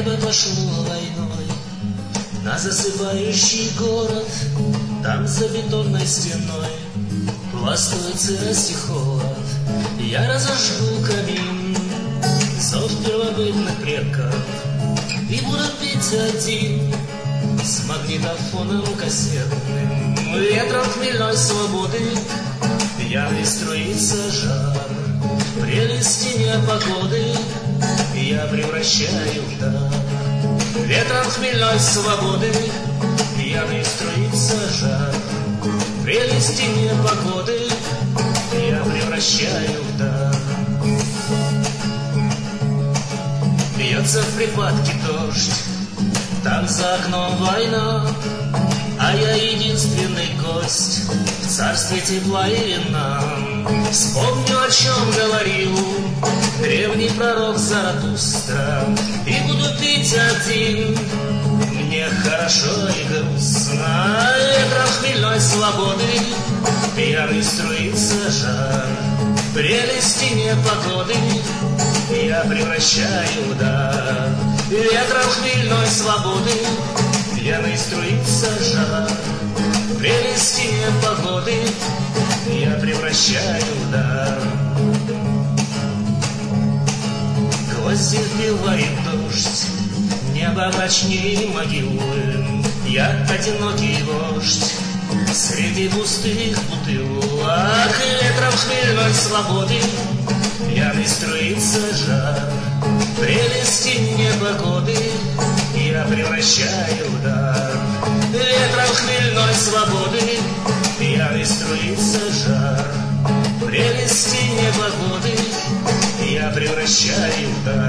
Небо пошло войной на засыпающий город. Там за бетонной стеной пластует сырость и холод. Я разожгу камин, зов первобытных предков, и буду пить один с магнитофоном кассетным. Ветром хмельной свободы пьяный струится жар. Прелести непогоды я превращаю в дар. Ветром хмельной свободы пьяный струится жар. Прелести непогоды я превращаю в дар. Бьется в припадке дождь, там за окном война, а я единственный гость в царстве тепла и вина. Вспомню, о чем говорил древний пророк Заратустра, и буду пить один, мне хорошо и грустно. Ветром хмельной свободы пьяный струится жар. Прелести непогоды я превращаю в дар. Ветром хмельной свободы пьяный струится жар. Прелести непогоды я превращаю в дар. Гвозди вбивает дождь, небо мрачнее могилы. Я одинокий вождь среди пустых бутылок. Ветром хмельной свободы пьяный струится жар. Прелести непогоды я превращаю в дар. Ветром хмельной свободы пьяный струится жар. Прелести непогоды я превращаю в дар.